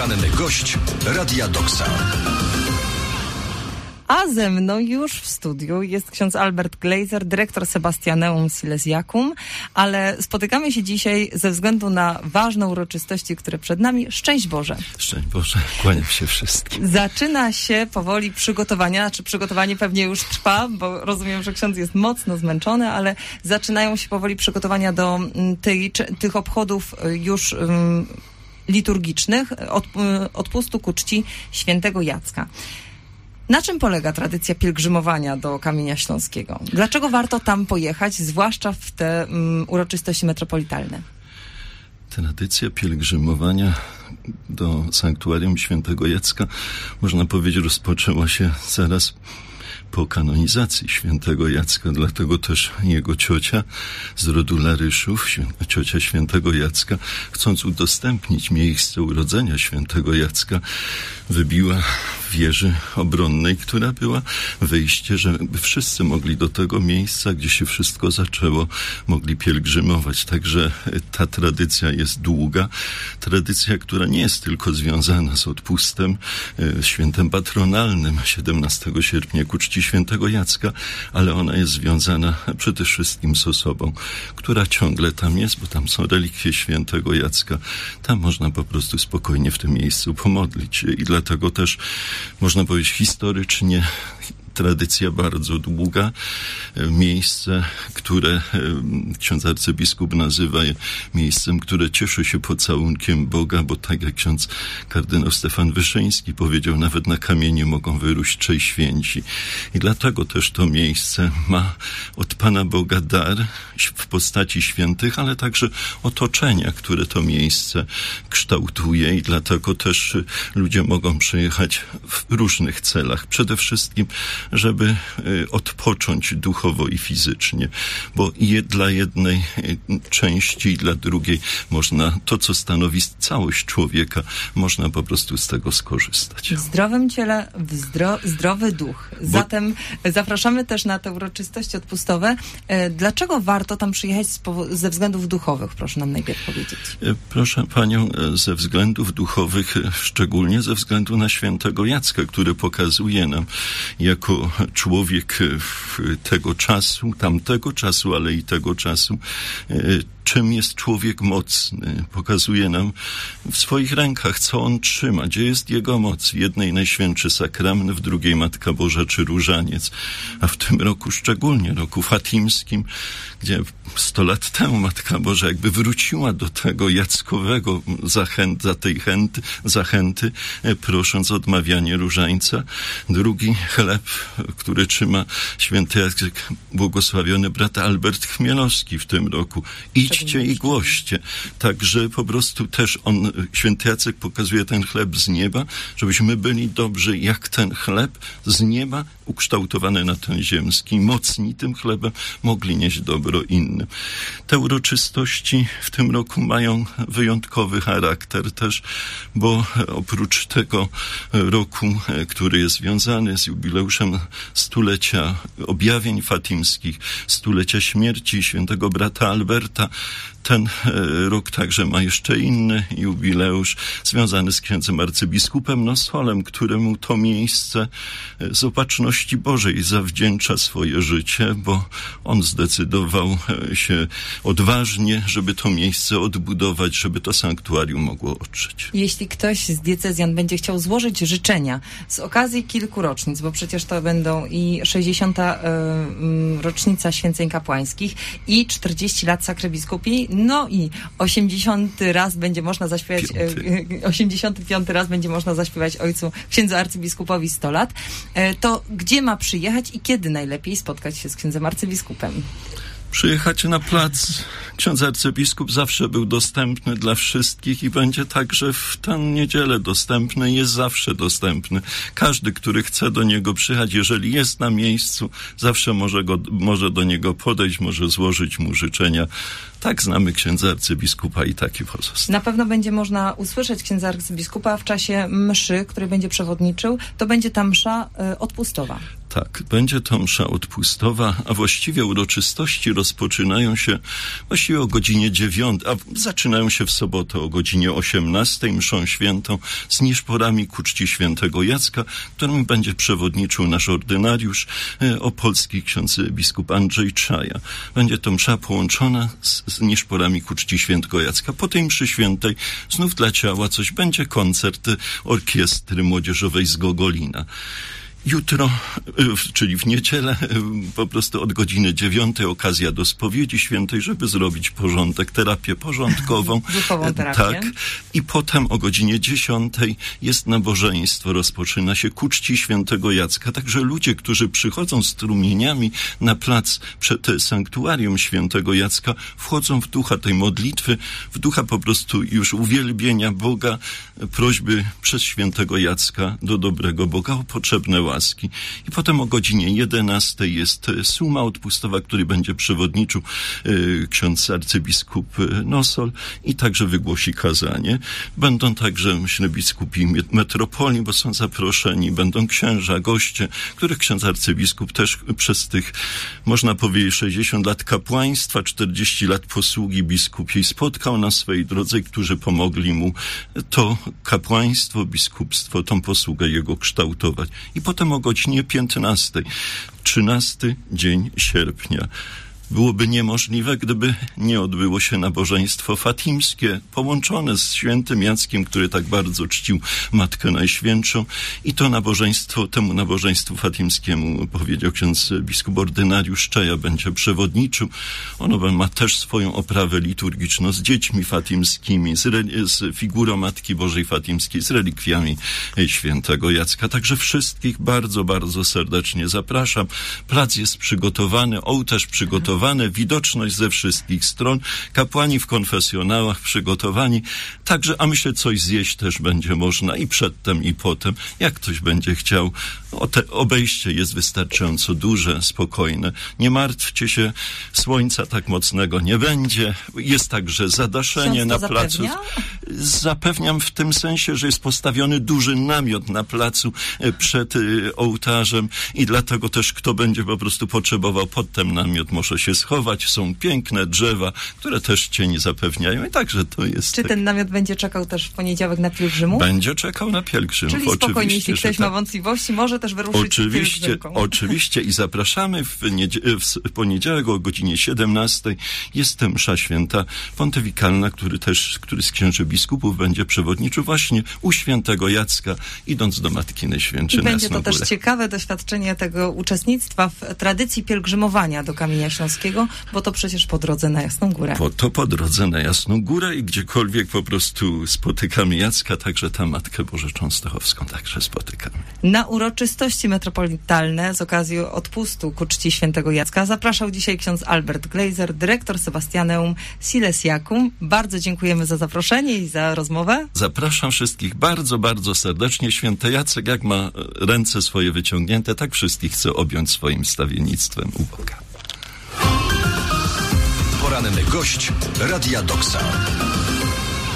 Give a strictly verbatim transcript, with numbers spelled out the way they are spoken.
Poranny gość Radia Doksa. A ze mną już w studiu jest ksiądz Albert Glazer, dyrektor Sebastianeum Silesiacum, ale spotykamy się dzisiaj ze względu na ważne uroczystości, które przed nami. Szczęść Boże. Szczęść Boże, kłaniam się wszystkim. Zaczyna się powoli przygotowania, znaczy przygotowanie pewnie już trwa, bo rozumiem, że ksiądz jest mocno zmęczony, ale zaczynają się powoli przygotowania do tej, tych obchodów już um, liturgicznych, od, odpustu ku czci świętego Jacka. Na czym polega tradycja pielgrzymowania do Kamienia Śląskiego? Dlaczego warto tam pojechać, zwłaszcza w te um, uroczystości metropolitalne? Tradycja pielgrzymowania do sanktuarium świętego Jacka, można powiedzieć, rozpoczęła się zaraz po kanonizacji świętego Jacka, dlatego też jego ciocia z rodu Laryszów, ciocia świętego Jacka, chcąc udostępnić miejsce urodzenia świętego Jacka, wybiła wieży obronnej, która była wyjście, żeby wszyscy mogli do tego miejsca, gdzie się wszystko zaczęło, mogli pielgrzymować. Także ta tradycja jest długa. Tradycja, która nie jest tylko związana z odpustem, świętem patronalnym siedemnastego sierpnia ku czci świętego Jacka, ale ona jest związana przede wszystkim z osobą, która ciągle tam jest, bo tam są relikwie świętego Jacka. Tam można po prostu spokojnie w tym miejscu pomodlić się i dlatego też można powiedzieć historycznie tradycja bardzo długa, miejsce, które ksiądz arcybiskup nazywa miejscem, które cieszy się pocałunkiem Boga, bo tak jak ksiądz kardynał Stefan Wyszyński powiedział, nawet na kamienie mogą wyrósć trzej święci. I dlatego też to miejsce ma od Pana Boga dar w postaci świętych, ale także otoczenia, które to miejsce kształtuje i dlatego też ludzie mogą przyjechać w różnych celach. Przede wszystkim żeby odpocząć duchowo i fizycznie, bo je, dla jednej części i dla drugiej można, to co stanowi całość człowieka, można po prostu z tego skorzystać. W zdrowym ciele, w zdro, zdrowy duch. Zatem bo... zapraszamy też na te uroczystości odpustowe. Dlaczego warto tam przyjechać ze względów duchowych? Proszę nam najpierw powiedzieć. Proszę Panią, ze względów duchowych, szczególnie ze względu na świętego Jacka, który pokazuje nam jako człowiek tego czasu, tamtego czasu, ale i tego czasu, czym jest człowiek mocny. Pokazuje nam w swoich rękach, co on trzyma, gdzie jest jego moc. W jednej Najświętszy Sakrament, w drugiej Matka Boża czy Różaniec, a w tym roku szczególnie, roku fatimskim, gdzie sto lat temu Matka Boża jakby wróciła do tego jackowego zachęt, tej chęty, zachęty, prosząc o odmawianie różańca. Drugi chleb, który trzyma święty Jacek, błogosławiony brat Albert Chmielowski w tym roku. Idźcie i głoście. Także po prostu też on, święty Jacek pokazuje ten chleb z nieba, żebyśmy byli dobrzy jak ten chleb z nieba ukształtowany na ten ziemski. Mocni tym chlebem mogli nieść dobro innym. Te uroczystości w tym roku mają wyjątkowy charakter też, bo oprócz tego roku, który jest związany z jubileuszem stulecia objawień fatimskich, stulecia śmierci świętego brata Alberta, ten rok także ma jeszcze inny jubileusz związany z księdzem arcybiskupem Nossolem, któremu to miejsce z opatrzności Bożej zawdzięcza swoje życie, bo on zdecydował się odważnie, żeby to miejsce odbudować, żeby to sanktuarium mogło odżyć. Jeśli ktoś z diecezjan będzie chciał złożyć życzenia z okazji kilku rocznic, bo przecież to będą i sześćdziesiąta y, rocznica święceń kapłańskich i czterdzieści lat sakry biskupi, no i osiemdziesiąty raz będzie można zaśpiewać, e, osiemdziesiąty piąty raz będzie można zaśpiewać ojcu księdzu arcybiskupowi sto lat. E, to gdzie ma przyjechać i kiedy najlepiej spotkać się z księdzem arcybiskupem? Przyjechać na plac. Ksiądz arcybiskup zawsze był dostępny dla wszystkich i będzie także w tę niedzielę dostępny, jest zawsze dostępny. Każdy, który chce do niego przyjechać, jeżeli jest na miejscu, zawsze może, go, może do niego podejść, może złożyć mu życzenia. Tak znamy księdza arcybiskupa i taki pozostał. Na pewno będzie można usłyszeć księdza arcybiskupa w czasie mszy, który będzie przewodniczył. To będzie ta msza y, odpustowa. Tak, będzie to msza odpustowa, a właściwie uroczystości rozpoczynają się właściwie o godzinie dziewiątej, a zaczynają się w sobotę o godzinie osiemnastej mszą świętą z nieszporami ku czci świętego Jacka, którym będzie przewodniczył nasz ordynariusz e, opolski ksiądz biskup Andrzej Czaja. Będzie to msza połączona z, z nieszporami ku czci świętego Jacka. Po tej mszy świętej znów dla ciała coś będzie, koncert orkiestry młodzieżowej z Gogolina. Jutro, czyli w niedzielę, po prostu od godziny dziewiątej okazja do spowiedzi świętej, żeby zrobić porządek, terapię porządkową. Duchową terapię. Tak. I potem o godzinie dziesiątej jest nabożeństwo, rozpoczyna się ku czci świętego Jacka. Także ludzie, którzy przychodzą z strumieniami na plac przed sanktuarium świętego Jacka, wchodzą w ducha tej modlitwy, w ducha po prostu już uwielbienia Boga, prośby przez świętego Jacka do dobrego Boga o potrzebne łaski. I potem o godzinie jedenastej jest suma odpustowa, który będzie przewodniczył y, ksiądz arcybiskup Nosol i także wygłosi kazanie. Będą także, myślę, biskupi metropolii, bo są zaproszeni, będą księża, goście, których ksiądz arcybiskup też przez tych, można powiedzieć, sześćdziesiąt lat kapłaństwa, czterdzieści lat posługi biskupiej spotkał na swojej drodze, którzy pomogli mu to kapłaństwo, biskupstwo, tą posługę jego kształtować. I potem o godzinie piętnastej, trzynasty dzień sierpnia. Byłoby niemożliwe, gdyby nie odbyło się nabożeństwo fatimskie, połączone z świętym Jackiem, który tak bardzo czcił Matkę Najświętszą. I to nabożeństwo, temu nabożeństwu fatimskiemu, powiedział ksiądz biskup ordynariusz Czaja, będzie przewodniczył. Ono ma też swoją oprawę liturgiczną z dziećmi fatimskimi, z, re- z figurą Matki Bożej Fatimskiej, z relikwiami świętego Jacka. Także wszystkich bardzo, bardzo serdecznie zapraszam. Plac jest przygotowany, ołtarz przygotowany, widoczność ze wszystkich stron, kapłani w konfesjonałach przygotowani, także, a myślę, coś zjeść też będzie można i przedtem, i potem, jak ktoś będzie chciał. O te obejście jest wystarczająco duże, spokojne. Nie martwcie się, słońca tak mocnego nie będzie. Jest także zadaszenie na placu. Zapewnia? Zapewniam w tym sensie, że jest postawiony duży namiot na placu przed ołtarzem i dlatego też kto będzie po prostu potrzebował pod ten namiot, może się schować. Są piękne drzewa, które też cień zapewniają i także to jest... Czy tak... ten namiot będzie czekał też w poniedziałek na pielgrzymów? Będzie czekał na pielgrzymów. Czyli spokojnie, jeśli ktoś ma tak. wątpliwości, może też wyruszyć Oczywiście, pielgrzymką. oczywiście i zapraszamy w, niedzie- w poniedziałek o godzinie siedemnastej. Jest msza święta pontyfikalna, który też, który z księży biskupów będzie przewodniczył właśnie u świętego Jacka, idąc do Matki Najświętszej. I będzie to też ciekawe doświadczenie tego uczestnictwa w tradycji pielgrzymowania do Kamienia Śląskiego, bo to przecież po drodze na Jasną Górę. Po to po drodze na Jasną Górę i gdziekolwiek po prostu spotykamy Jacka, także tam Matkę Bożą Częstochowską także spotykamy. Na uroczystości metropolitalne z okazji odpustu ku czci świętego Jacka zapraszał dzisiaj ksiądz Albert Gleiser, dyrektor Sebastianeum Silesiacum. Bardzo dziękujemy za zaproszenie i za rozmowę. Zapraszam wszystkich bardzo, bardzo serdecznie. Święty Jacek, jak ma ręce swoje wyciągnięte, tak wszystkich chce objąć swoim stawiennictwem u Boga. Poranny gość Radia Doksa.